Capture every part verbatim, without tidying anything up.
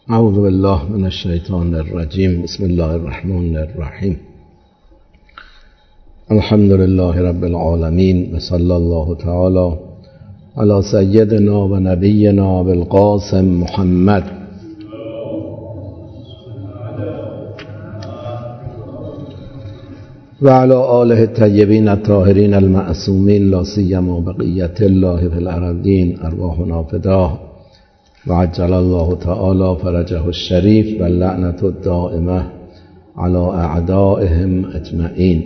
اعوذ بالله من الشیطان الرجیم. بسم الله الرحمن الرحیم. الحمد لله رب العالمین و صلی الله تعالی علی سیدنا و نبینا بالقاسم محمد و علی آله الطیبین الطاهرین المعصومین لا سیما بقیة الله فی الارضین ارواحنا فداه و عجل الله تعالی فرجه الشریف و اللعنة الدائمه علی اعدائهم اجمعین.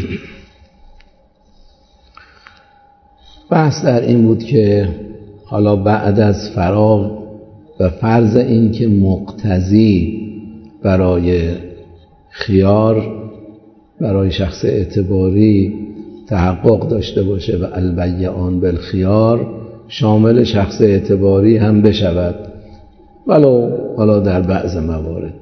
بحث در این بود که حالا بعد از فراغ و فرض این که مقتضی برای خیار برای شخص اعتباری تحقق داشته باشه و البیعان بالخیار شامل شخص اعتباری هم بشود ولو حالا در بعض موارد.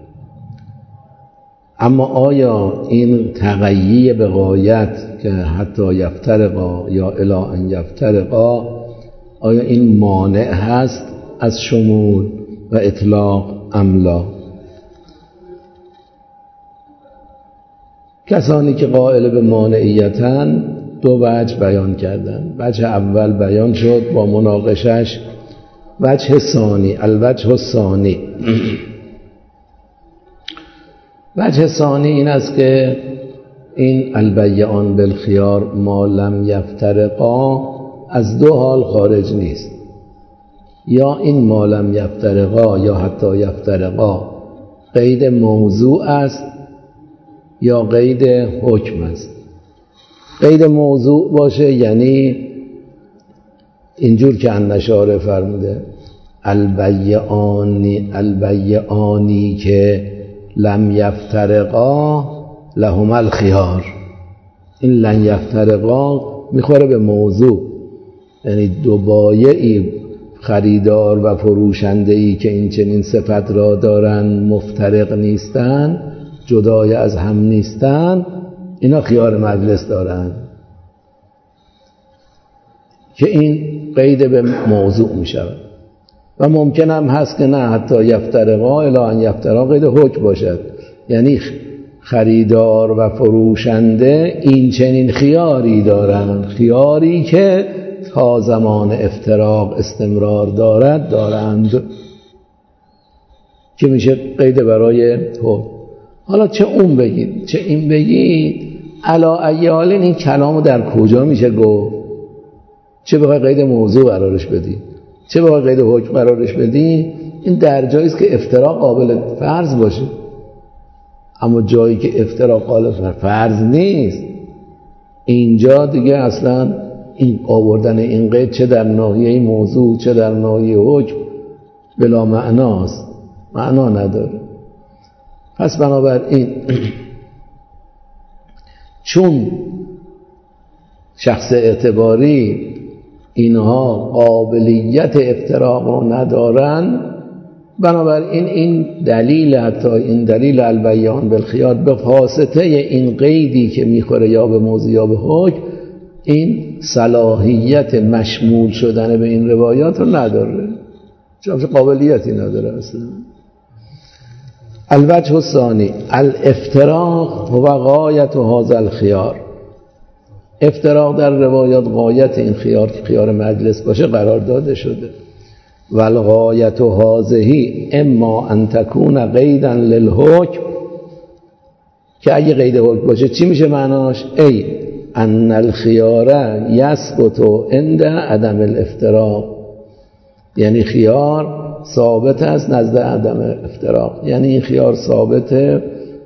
اما آیا این تقیی به غایت که حتی یفترقا یا الی ان یفترقا، آیا این مانع هست از شمول و اطلاق ام لا؟ کسانی که قائل به مانعیتن دو وجه بیان کردن. وجه اول بیان شد با مناقشش. وجه ثانی، الوجه الثانی، وجه ثانی این است که این البیعان بالخیار ما لم یفترقا از دو حال خارج نیست. یا این ما لم یفترقا یا حتی یفترقا قید موضوع است یا قید حکم است. قید موضوع باشه یعنی اینجور که النشارح فرموده البیعانی البیعانی که لم یفترقا لهما الخیار. این لن یفترقا میخوره به موضوع، یعنی دو بایعی خریدار و فروشنده‌ای که این چنین صفت را دارن مفترق نیستن، جدای از هم نیستن، اینا خیار مجلس دارن که این قید به موضوع می شود. و ممکن هم هست که نه حتی یفترقا الی ان یفترقا قید حکم باشد، یعنی خریدار و فروشنده این چنین خیاری دارند، خیاری که تا زمان افتراق استمرار دارد دارند، که میشه قید برای حکم. حالا چه اون بگید چه این بگید، علا ای حال این کلامو در کجا میشه گفت؟ چه بخوای قید موضوع قرارش بدی چه بخوای قید حکم قرارش بدی، این در جایی است که افتراق قابل فرض باشه. اما جایی که افتراق قابل فرض نیست، اینجا دیگه اصلا این آوردن این قید چه در ناحیه موضوع چه در ناحیه حکم بلا معناست، معنا نداره. پس بنابراین چون شخص اعتباری اینها قابلیت افتراق رو ندارن، بنابراین این دلیل حتی این دلیل البیعان بالخیار به واسطه این قیدی که میخوره یا به موضوع یا به حکم، این صلاحیت مشمول شدن به این روایات رو نداره، چون قابلیتی نداره اصلا. الوجه الثانی الافتراق هو غایت هذا الخیار. افتراق در روایات غایت این خیار که خیار مجلس باشه قرار داده شده. والغایت هذه اما ان تکون قیدا للحکم، که اگه قید حکم باشه چی میشه معناش؟ ای ان الخیار یثبت عند عدم الافتراق، یعنی خیار ثابت است نزد عدم افتراق، یعنی این خیار ثابته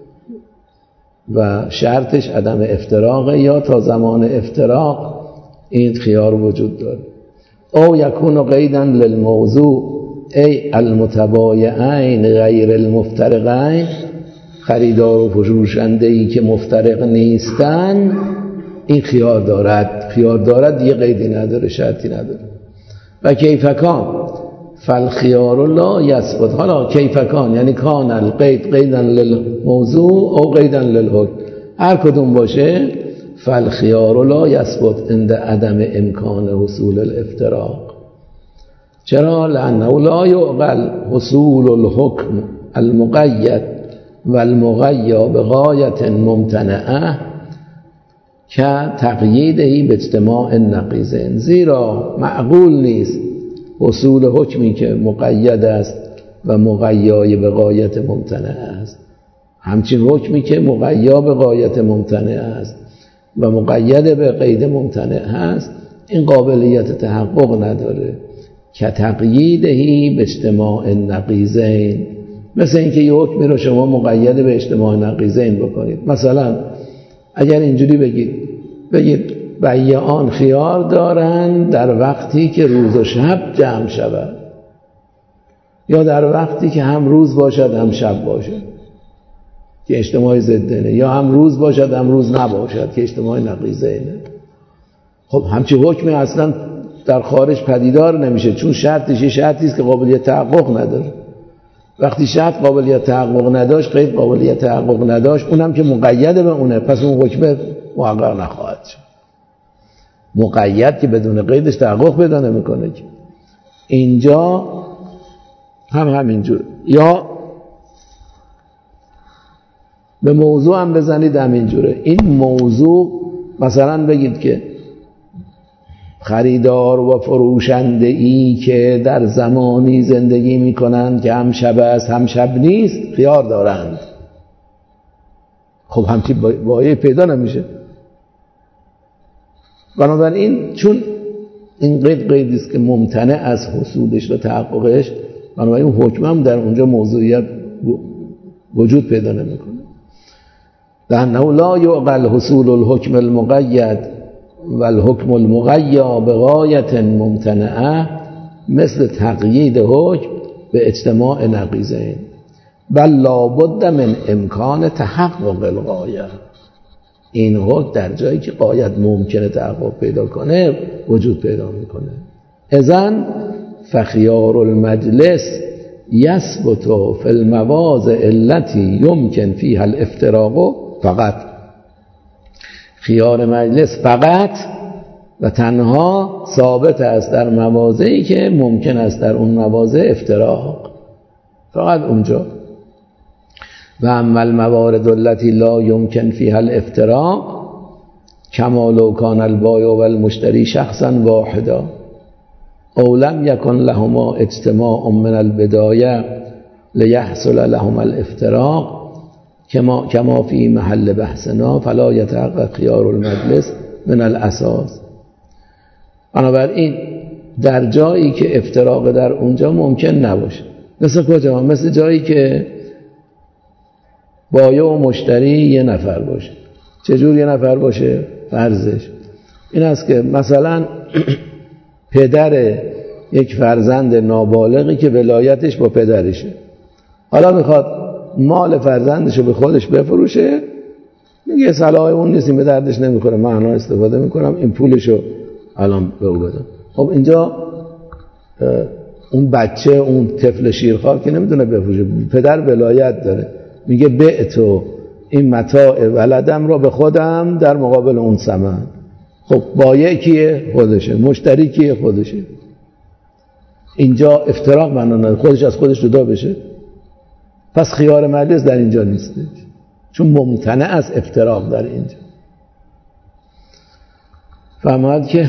و شرطش عدم افتراقه یا تا زمان افتراق این خیار وجود داره. او یکون قیدا للموضوع ای المتبایعین غیر المفترقین، خریدار و فروشنده‌ای که مفترق نیستن این خیار دارد. خیار دارد دیگه قیدی نداره، شرطی نداره. و کیفکان فالخیار لا یثبت. حالا کیفکان یعنی کان القید قیدا للموضوع او قیدا للحکم، هر کدوم باشه فالخیار لا یثبت عند عدم امکان حصول الافتراق. چرا؟ لأنه لا یعقل حصول الحکم المقید و المغیا بغایت ممتنعه که تقییدهی به اجتماع النقیضین. زیرا معقول نیست حصول حکمی که مقید است و مغیای به غایت ممتنع است، همچین حکمی که مغیا به غایت ممتنع است و مقید به قید ممتنع است، این قابلیت تحقق نداره که تقییدهی به اجتماع النقیضین. مثل اینکه یه حکمی رو شما مقید به اجتماع نقیضین بکنید. مثلا اگر اینجوری بگید بگید بیعان خیار دارند در وقتی که روز و شب جمع شود، یا در وقتی که هم روز باشد هم شب باشد که اجتماع ضدینه، یا هم روز باشد هم روز نباشد که اجتماع نقیضینه. خب همچین حکمی اصلا در خارج پدیدار نمیشه، چون شرطش یه شرطی است که قابلیت تحقق نداره. وقتی شرط قابلیت تحقق نداشت، قید قابلیت تحقق نداشت، اونم که مقید به اونه، پس اون حکم محقق نخواهد شد. مقید که بدون قیدش تحقق پیدا نمیکنه. اینجا هم همینجور. یا به موضوع هم بزنید همینجوره. این موضوع مثلا بگید که خریدار و فروشنده ای که در زمانی زندگی میکنند که هم شب است هم شب نیست خیار دارند. خب همچی بایه پیدا نمیشه. بنابراین چون این قید قیدی است که ممتنع از حصولش و تحققش، بنابراین حکم هم در اونجا موضوعیت وجود پیدا نمیکنه. لأنه لا یعقل حصول الحکم المقید و الحکم المغیا بغایت ممتنعه مثل تقیید حکم به اجتماع نقیضین، بل لابد من امکان تحقق الغایه. این حکم در جایی که غایت ممکنه تحقق پیدا کنه وجود پیدا میکنه. اذن فخیار المجلس یثبت فی المواضع التي یمکن فیها الافتراق فقط. خیار مجلس فقط و تنها ثابت است در مواضعی که ممکن است در اون مواضع افتراق، فقط اونجا. و اما الموارد التي لا يمكن فيها الافتراق كما لو كان البائع والمشتري شخصا واحدا او لم يكن لهما اجتماع من البداية ليحصل لهما الافتراق كما كما في محل بحثنا فلا يتحقق خيار المجلس من الاساس. بنابراین در جایی که افتراق در اونجا ممکن نباشه، مثل کجا؟ مثل جایی که بایع و مشتری یه نفر باشه. چجور یه نفر باشه؟ فرضش این است که مثلا پدر یک فرزند نابالغی که ولایتش با پدرشه، حالا میخواد مال فرزندشو به خودش بفروشه، میگه صلاح اون نیست، به دردش نمیخوره، من الان استفاده میکنم این پولشو الان به او بدم. خب اینجا اون بچه، اون طفل شیرخوار که نمیدونه بفروشه، پدر ولایت داره، میگه بعتو این متاع ولدم را به خودم در مقابل اون ثمن. خب بایع کیه؟ خودشه. مشتری کیه؟ خودشه. اینجا افتراق معنا نداره، خودش از خودش جدا بشه. پس خیار مجلس در اینجا نیست، چون ممتنع از افتراق در اینجا. فهمید که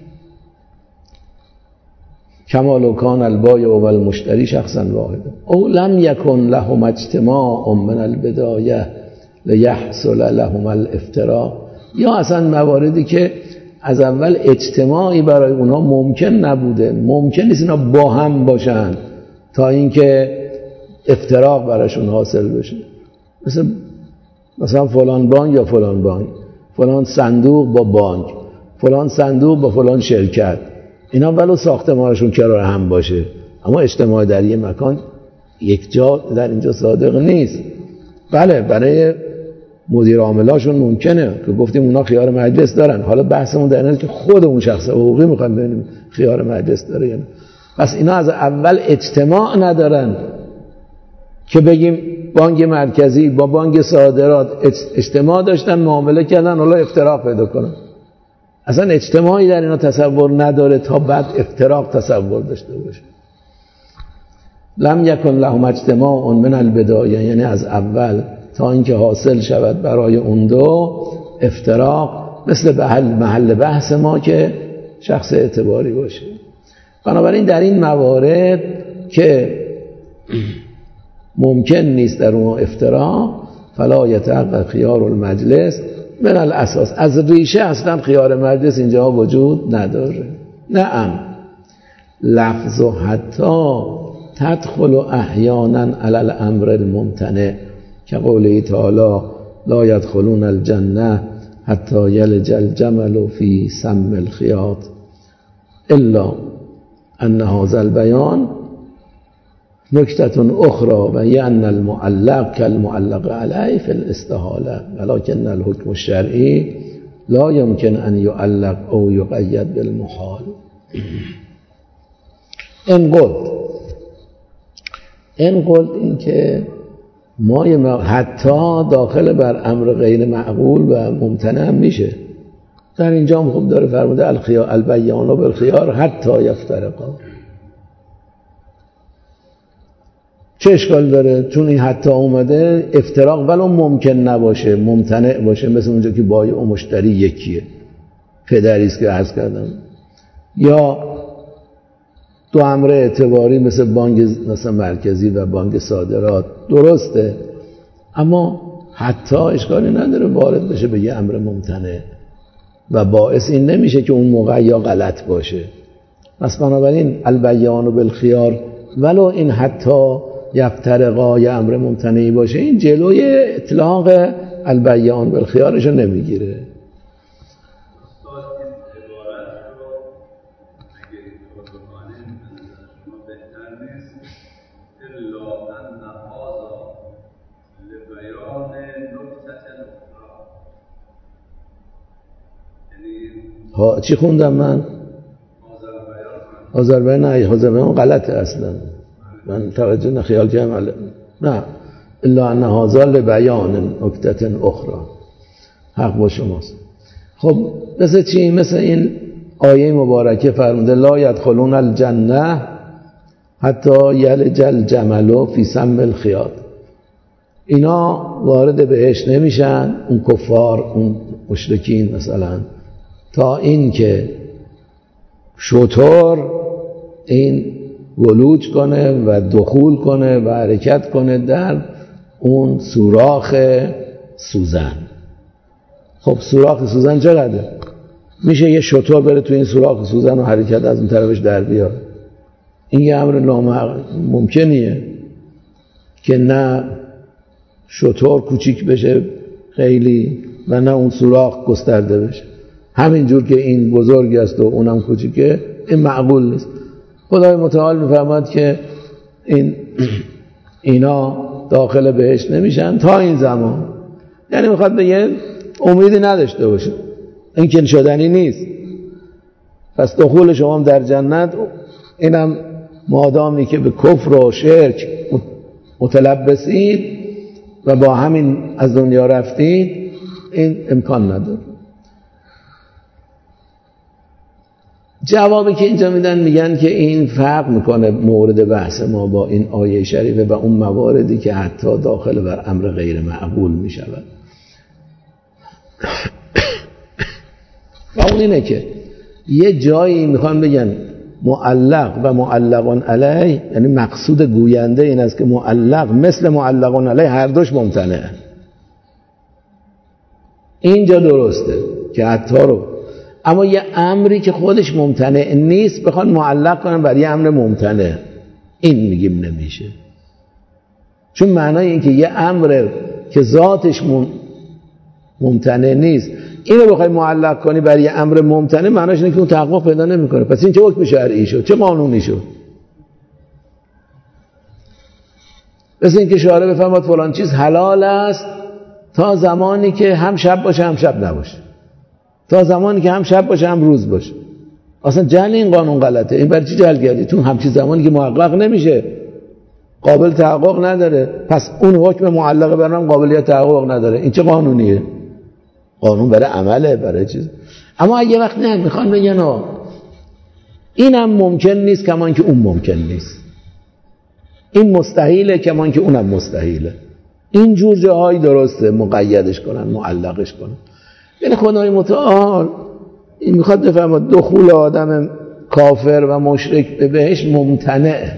کما لو کان البایع و المشتری شخصا واحدا او لم یکن لهم اجتماع من البدایه لیحصل لهم الافتراق، یا اصلا مواردی که از اول اجتماعی برای اونها ممکن نبوده، ممکن نیست اینا با هم باشن تا اینکه افتراق براشون حاصل بشه. مثلا مثلا فلان بانک یا فلان بانک، فلان صندوق با بانک، فلان صندوق با فلان شرکت، اینا ولو ساختمانشون کنار هم باشه اما اجتماع در یه مکان یک جا در اینجا صادق نیست. بله برای مدیر عاملاشون ممکنه که گفتیم اونا خیار مجلس دارن، حالا بحثمون در اینه که خود اون شخص حقوقی میخوایم ببینیم خیار مجلس داره یا نه. پس اینا از اول اجتماع ندارن که بگیم بانک مرکزی با بانک صادرات اجتماع داشتن معامله کردن حالا افتراق پیدا کنن. اصلا اجتماعی در اینا تصور نداره تا بعد افتراق تصور داشته باشه. لم یکن لهم اجتماع من البدایه، یعنی از اول تا اینکه حاصل شود برای اون دو افتراق، مثل محل محل بحث ما که شخص اعتباری باشه. بنابراین در این موارد که ممکن نیست در اون افتراق، فلا یتحقق خیار المجلس من الاساس، از ریشه اصلا خیار مجلس اینجا وجود نداره. نعم لفظ و حتی تدخل احیانا علی الامر الممتنع که قوله تعالی لا یدخلون الجنه حتی یلج الجمل فی سم الخیاط الا ان هذا البیان نکته اخرى و ان المعلق كالمعلق علیه فی الاستحاله ولكن الحکم الشرعی لا يمكن ان يعلق او يقید بالمحال. این قلت این قلت این که ما حتی داخل بر امر غیر معقول و ممتنع میشه. در اینجا هم خوب داره فرموده الخیار البیان بالخیار حتی یفترقا. چه اشکال داره؟ چون این حتی اومده افتراق ولو ممکن نباشه، ممتنع باشه، مثل اونجا که بایع و مشتری یکیه، پدریست که عرض کردم، یا دو امر اعتباری مثل بانک مثلا مرکزی و بانک صادرات، درسته، اما حتی اشکالی نداره وارد بشه به یه امر ممتنع و باعث این نمیشه که اون موقع یا غلط باشه. پس بنابراین البیان بالخیار ولو این حتی یفترقا یا امر ممتنعی باشه، این جلوی اطلاق البیان بالخیارشو نمیگیره. ها چی خوندم من؟ آذربایجان نه، آذربایجان غلطه اصلا، من توجه نخیال کردم. نه الا ان هذا لبیان نکته اخرى، حق با شماست. خب مثل چی؟ مثل این آیه مبارکه فرموده لا یدخلون الجنه حتی یلج الجمل فی سم الخیاط. اینا وارد بهشت نمیشن، اون کفار، اون مشرکین مثلا، تا این که شتر این ولوج کنه و دخول کنه و حرکت کنه در اون سوراخ سوزن. خب سوراخ سوزن چقدره؟ میشه یه شتر بره تو این سوراخ سوزن و حرکت از اون طرفش در بیاد؟ این یه امر ناممکنیه که نه شتر کوچیک بشه خیلی و نه اون سوراخ گسترده بشه. همین جور که این بزرگ است و اونم کوچیکه، این معقول نیست. خدای متعال میفرماد که این اینا داخل بهشت نمیشن تا این زمان، یعنی میخواد بگه امیدی نداشته باشه، این که شدنی نیست. پس دخول شما در جنت اینم مادامی که به کفر و شرک متلبسید و با همین از دنیا رفتید، این امکان نداره. جوابی که اینجا میدن میگن که این فرق میکنه مورد بحث ما با این آیه شریفه و اون مواردی که حتی داخل بر امر غیر معقول میشود. و اون اینه که یه جایی میخوان بگن معلق و معلقان علیه، یعنی مقصود گوینده این است که معلق مثل معلقان علیه هر دوش ممتنعه. اینجا درسته که حتی رو، اما یه امری که خودش ممتنع نیست بخوان معلق کنن بر یه امر ممتنع، این میگیم نمیشه. چون معنای این که یه امر که ذاتش ممتنع نیست اینو بخوای معلق کنی بر یه امر ممتنع، معناش اینه که اون تحقق پیدا نمیکنه. پس این چه حکم شرعی شد؟ چه قانونی شد؟ مثل این که شارع بفرماد فلان چیز حلال است تا زمانی که هم شب باشه هم شب نباشه، تا زمانی که هم شب باشه هم روز باشه. اصلا جعل این قانون غلطه. این برای چی جعل کردی؟ تو همچین زمانی که محقق نمیشه، قابل تحقق نداره، پس اون حکم معلقه برام قابلیت تحقق نداره. این چه قانونیه؟ قانون برای عمله، برای چیز. اما اگه وقت نه میخوان بگن آه اینم ممکن نیست کمان که اون ممکن نیست، این مستحیله کمان که اونم مستحیله، این جور جاهایی درسته مقیدش کنن، معلقش کنن. یعنی خدای متعال این میخواد بفهمد دخول آدم کافر و مشرک به بهشت ممتنع،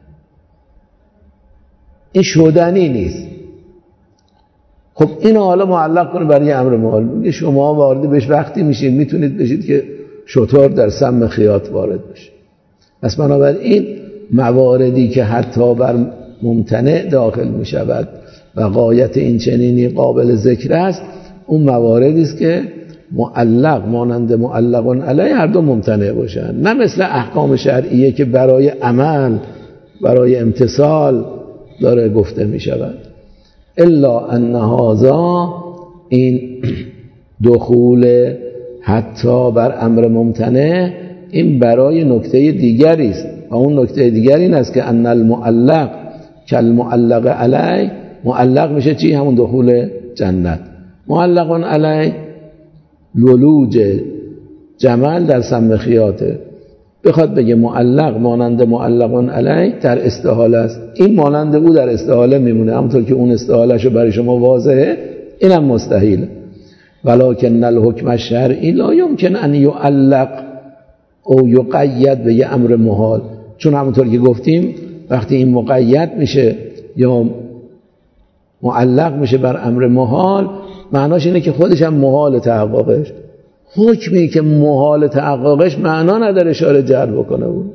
این شدنی نیست. خب اینو حالا معلق کنه برای امر محال، میگه شما وارد بهش وقتی میشید میتونید بشید که شطور در سم خیاط وارد بشه. پس بنابراین مواردی که حتی بر ممتنع داخل میشود و غایت این چنینی قابل ذکر است، اون مواردی است که معلق مانند معلقون علیه هر دو ممتنع باشن، نه مثل احکام شرعیه که برای عمل برای امتثال داره گفته می شود. الا ان هذا، این دخول حتی بر امر ممتنع این برای نکته دیگری است و اون نکته دیگر این است که ان المعلق کالمعلق علیه، معلق میشه چی؟ همون دخول جنت. معلقون علیه ولوج جمل در سم خیاطه، بخواد بگه معلق مانند معلقون علیه در استحاله است، این مانند او در استحاله میمونه، همونطور که اون استحاله شو برای شما واضحه اینم مستحیله. ولکن الحکم الشرعی لا یمکن ان یعلق او یقید به یه امر محال، چون همونطور که گفتیم وقتی این مقید میشه یا معلق میشه بر امر محال، معناش اینه که خودش هم محال تحققش. حکمی که محال تحققش معنا نداره اشاره جلب بکنه بود،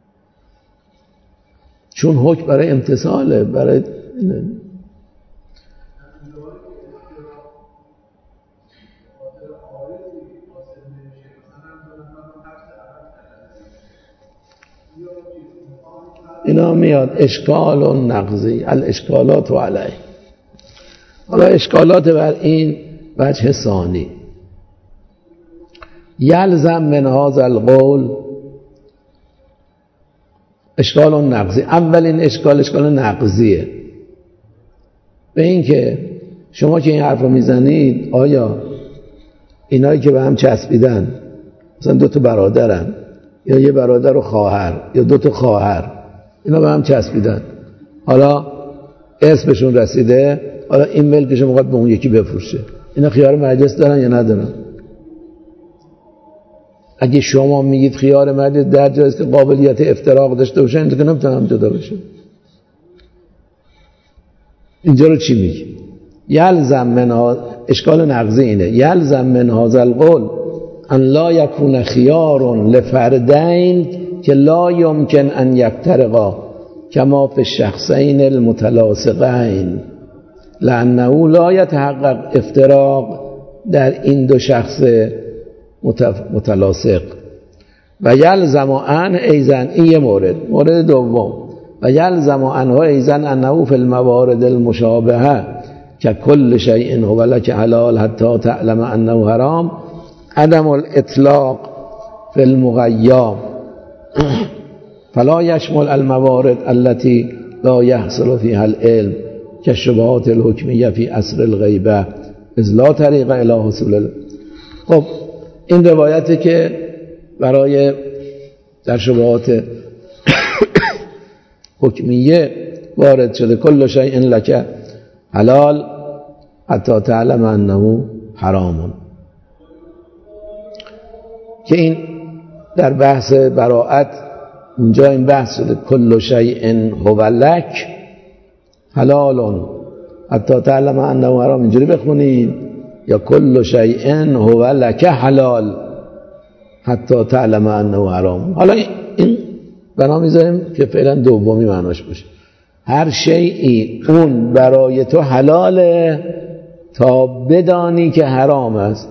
چون حکم برای امتثاله، برای اینا میاد اشکال و نقضی، الاشکالات و علیه. حالا اشکالات بر این وجه ثانی، یلزم من هذا القول اشکال نقضی. اولین اشکال اشکال نقضیه، به این که شما که این حرف رو میزنید آیا اینایی که به هم چسبیدن مثلا دو تا برادرن یا یه برادر و خواهر یا دو تا خواهر، اینا به هم چسبیدن، حالا اسمشون رسیده، حالا این ملکش رو میخواد به اون یکی بفروشه، اینا خیار مجلس دارن یا ندارن؟ اگه شما میگید خیار مجلس در جایی است که قابلیت افتراق داشته باشه، اینجا که نمیتونم جدا بشه، اینجا رو چی میگی؟ یلزم من اشکال نقضی اینه، یلزم من هذا القول ان لا یکون خیار لفردین که لا یمکن ان یفترقا کما فی الشخصین المتلاصقین، لانه لا یتحقق افتراق در این دو شخص متلاصق. و یلزم عنه ایزن، این یه مورد. مورد دوم، و یلزم عنه ایزن انه فی الموارد المشابهه که کل شیء هو لک حلال حتی تعلم انه حرام عدم الاطلاق فی المغیا فلا یشمل الموارد التي لا يحصل فيها العلم كالشبهات الحکمیه فی عصر الغیبه اذ لا طریق الی حصول. خب این روایتی که برای در شبهات حکمیه وارد شده، کل شیء لک حلال حتی تعلم انه حرام، که این در بحث براءت اینجا این بحث شده کل شیء هو لک حلال حتی تعلم انه حرام، اینجوری بخونید، یا کل شیء هو لک حلال حتی تعلم انه حرام. حالا این بنا میذاریم که فعلا دومی معناش باشه، هر شیئی اون برای تو حلاله تا بدانی که حرام است.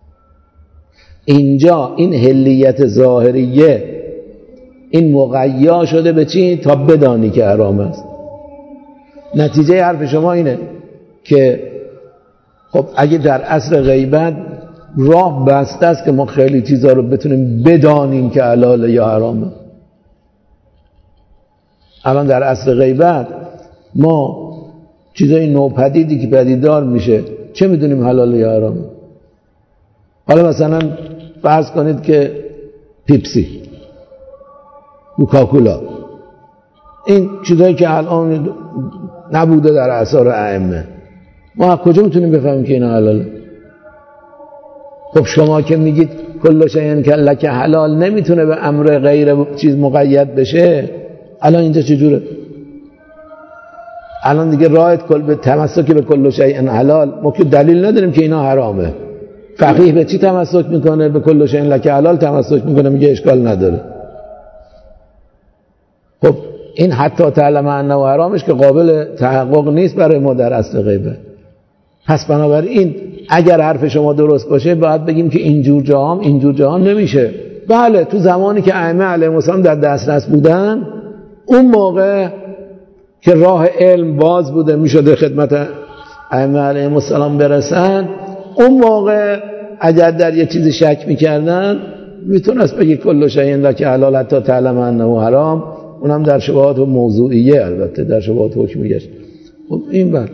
اینجا این حلیت ظاهریه این مقیا شده به چی؟ تا بدانی که حرام است. نتیجه حرف شما اینه که خب اگه در عصر غیبت راه بسته است که ما خیلی چیزا رو بتونیم بدانیم که حلاله یا حرامه. الان در عصر غیبت ما چیزای نوپدیدی که پدیدار میشه چه میدونیم حلاله یا حرامه؟ حالا مثلا فرض کنید که پیپسی، کوکاکولا، این چیزایی که الان نبوده در آثار ائمه، ما از کجا میتونیم بفهمیم که اینا حلاله؟ خب شما که میگید کل شیء لک حلال، نمیتونه به امر غیر چیز مقید بشه. الان اینجا چجوره؟ الان دیگه راحت کل به تمسک به کل شیء حلال، ما که دلیل نداریم که اینا حرامه. فقیه به چی تمسک میکنه؟ به کل شیء لک حلال تمسک میکنه، میگه اشکال نداره. خب این حتی تعلم انه حرامش که قابل تحقق نیست برای ما در اصل غیبه. پس بنابراین اگر حرف شما درست باشه باید بگیم که اینجور جاهام اینجور جاهام نمیشه. بله تو زمانی که ائمه علیهم السلام در دسترس بودن، اون موقع که راه علم باز بوده میشده خدمت ائمه علیهم السلام برسن، اون موقع اگر در یه چیزی شک میکردن میتونست بگی کل شیء لک حلال حتی تعلم انه حرام، اونم در شبهات موضوعیه، البته در شبهات حکمیه. خب این بر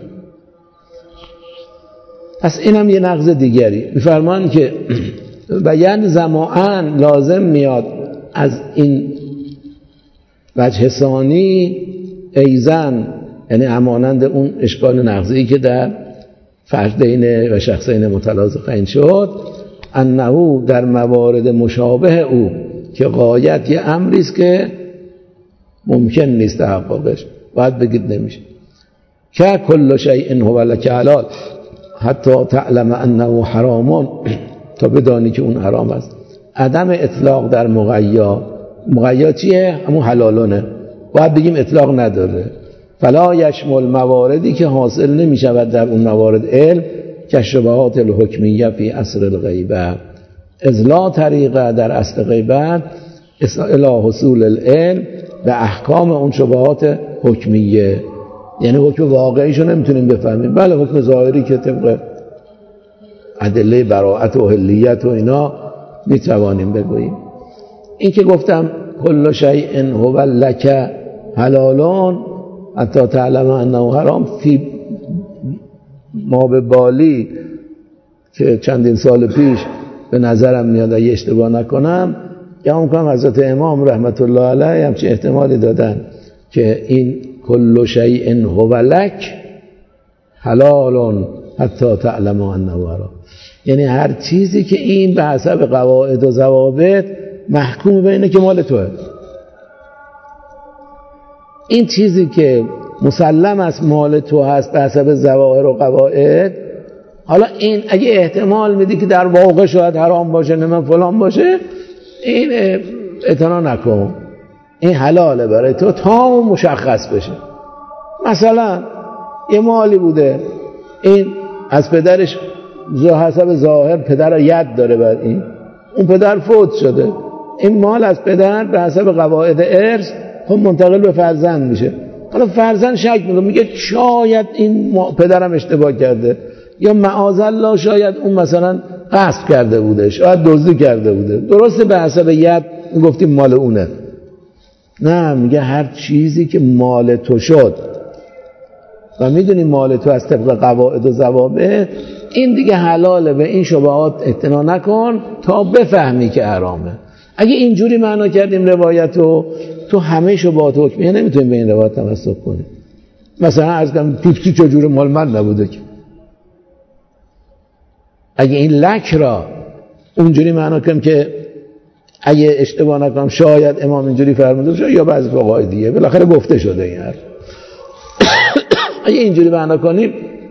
پس اینم یه نقض دیگری. میفرمان که بیان زماعن لازم میاد از این وجه ثانی ایزن، یعنی همانند اون اشکال نقضی که در فردین و شخصین متلاذقین شد، انه در موارد مشابه او که غایت یه امری است که ممکن نیست تحققش، باید بگید نمیشه که کل شیء هو لک حلال حتی تعلم انه حرام، تا بدانی که اون حرام است. عدم اطلاق در مغیا، مغیا چیه؟ همون حلالونه، باید بگیم اطلاق نداره. فلا یشمل مواردی که حاصل نمی شود در اون موارد علم که شبهات الحکمیه فی اصل الغیبه، از لا طریقه در اصل غیبت الی حصول العلم به احکام اون شبهات حکمیه. یعنی حکم واقعیشو نمیتونیم بفهمیم، بله حکم ظاهری که طبق ادله براءت و حلیت و اینا میتوانیم بگوییم. این که گفتم کل شیء هو لک حلال حتی تعلم انه حرام، فی ما به بالی که چندین سال پیش به نظرم میاد اگه اشتباه نکنم، یا اون کنم حضرت امام رحمت الله علیه همچین احتمالی دادن که این کل شیء هو لک حلال حتی تعلم انه حرام، یعنی هر چیزی که این به حسب قواعد و ضوابط محکوم به اینه که مال توه، این چیزی که مسلم است مال تو هست به حسب ظواهر و قواعد، حالا این اگه احتمال میدی که در واقع شاید حرام باشه نه من فلان باشه، این اعتنا نکن، این حلاله برای تو تا مشخص بشه. مثلا یه مالی بوده، این از پدرش زو حسب ظاهر پدر ید داره بر این، اون پدر فوت شده، این مال از پدر به حسب قواعد ارث خب منتقل به فرزند میشه. حالا فرزند شک میکنه، میگه شاید این پدرم اشتباه کرده، یا معاذالله شاید اون مثلا قصد کرده بوده، شاید دزدی کرده بوده، درسته به حسب ید گفتیم مال اونه، نه میگه هر چیزی که مال تو شد و میدونی مال تو از طبق قواعد و ضوابط، این دیگه حلاله، به این شبهات اعتنا نکن تا بفهمی که حرامه. اگه اینجوری معنا کردیم روایتو، تو همه شبهات حکمیه نمیتونیم به این روایت تمسک کنیم. مثلا عرض کنم پیپسی چجوری مال من نبوده که، اگه این لک را اونجوری معنا کنیم که اگه اشتباه نکنم شاید امام اینجوری فرموده باشه یا بعضی فقهای دیگه، بالاخره گفته شده این حرف. اگه اینجوری معنا کنیم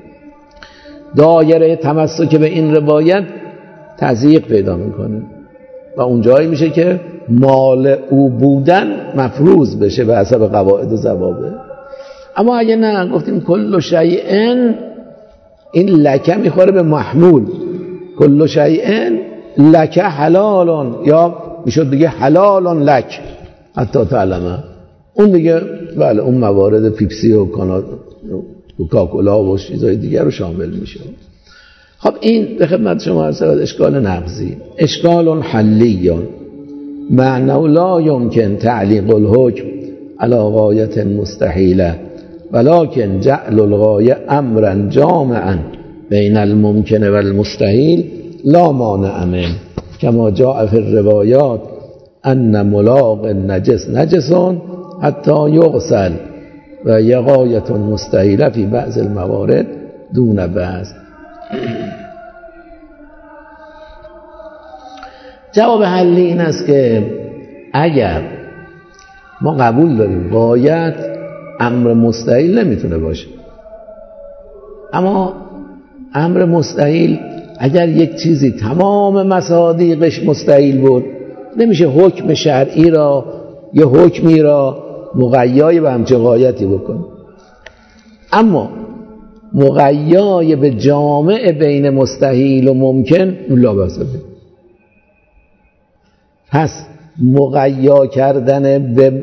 دایره تمسک به این روایت تضییق پیدا میکنه و اونجایی میشه که مال او بودن مفروض بشه به حسب قواعد و ضوابط. اما اگه نه گفتیم کل شیء، این لکه میخوره به محمول، کل شیء لکه حلال، یا میشد دیگه حلال لک حتی تعلمه، اون دیگه بله اون موارد پیپسی و کوکاکولا و چیزای دیگر رو شامل میشه. خب این به خدمت شما عرض شود اشکال نقضی. اشکال حلی معنی لا يمكن تعلیق الحکم علی غایت مستحیله ولكن جعل الغایه امرا جامعا بین الممکن و المستحیل لا مانع منه. کما جاء فی الروایات ان ملاق نجس نجسون حتی یغسل و یغایت مستحیله فی بعض الموارد دون بعض. جواب حلی این است که اگر ما قبول داریم غایت امر مستحیل نمیتونه باشه، اما امر مستحیل اگر یک چیزی تمام مصادیقش مستحیل بود، نمیشه حکم شرعی را یا حکمی را مقیای به همچه غایتی بکن. اما مقیای به جامع بین مستحیل و ممکن اون لا بأس به. پس مقیا کردن به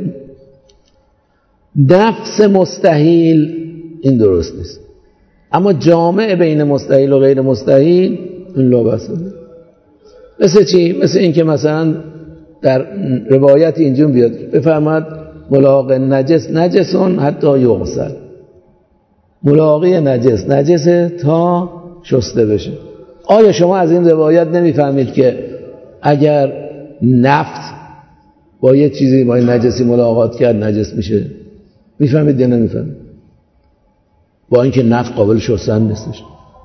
نفس مستحیل این درست نیست، اما جامع بین مستحیل و غیر مستحیل اون لا بأس به. مثل چی؟ مثل این که مثلا در روایت اینجور بیاد بفرماد ملاق نجس نجسون حتی یغسل، ملاقی نجس نجسه تا شسته بشه. آیا شما از این روایت نمیفهمید که اگر نفت با یه چیزی با این نجسی ملاقات کرد نجس میشه؟ میفهمید یا نمیفهمید؟ با اینکه نفت قابل شستن نیستش،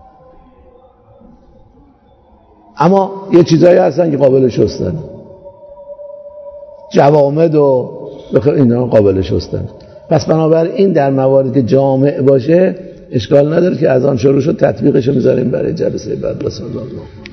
اما یه چیزایی هستن که قابل شستن، جوامد و اینا قابل شستن. پس بنابراین در مواردی که جامع باشه اشکال نداره که از آن شروع شد تطبیقش رو میذاریم برای جلسه بعد. بسم الله.